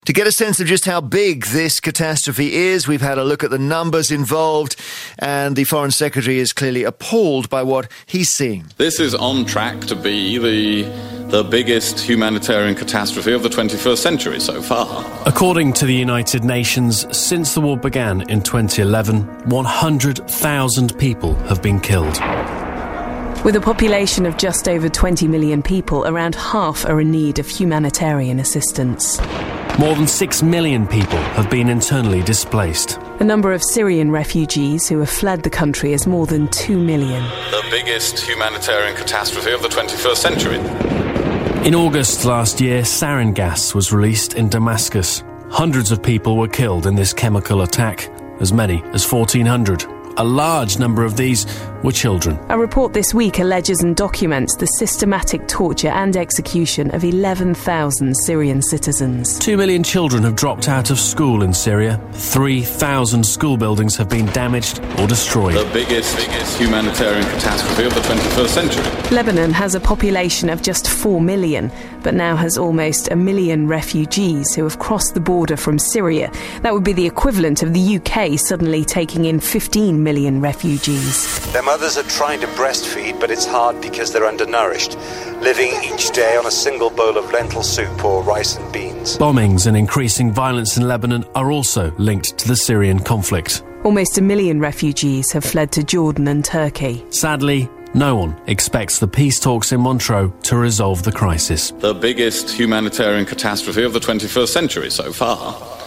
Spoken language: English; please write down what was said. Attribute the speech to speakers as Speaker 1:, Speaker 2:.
Speaker 1: To get a sense of just how big this catastrophe is, we've had a look at the numbers involved, and the Foreign Secretary is clearly appalled by what he's seeing.
Speaker 2: This is on track to be the biggest humanitarian catastrophe of the 21st century so far.
Speaker 3: According to the United Nations, since the war began in 2011, 100,000 people have been killed.
Speaker 4: With a population of just over 20 million people, around half are in need of humanitarian assistance.
Speaker 3: More than 6 million people have been internally displaced.
Speaker 4: The number of Syrian refugees who have fled the country is more than 2 million.
Speaker 2: The biggest humanitarian catastrophe of the 21st century.
Speaker 3: In August last year, sarin gas was released in Damascus. Hundreds of people were killed in this chemical attack, as many as 1,400. A large number of these were children.
Speaker 4: A report this week alleges and documents the systematic torture and execution of 11,000 Syrian citizens.
Speaker 3: 2 million children have dropped out of school in Syria. 3,000 school buildings have been damaged or destroyed.
Speaker 2: The biggest humanitarian catastrophe of the 21st century.
Speaker 4: Lebanon has a population of just 4 million, but now has almost 1 million refugees who have crossed the border from Syria. That would be the equivalent of the UK suddenly taking in 15 million refugees.
Speaker 5: Their mothers are trying to breastfeed, but it's hard because they're undernourished, living each day on a single bowl of lentil soup or rice and beans.
Speaker 3: Bombings and increasing violence in Lebanon are also linked to the Syrian conflict.
Speaker 4: Almost 1 million refugees have fled to Jordan and Turkey.
Speaker 3: Sadly, no one expects the peace talks in Montreux to resolve the crisis.
Speaker 2: The biggest humanitarian catastrophe of the 21st century so far.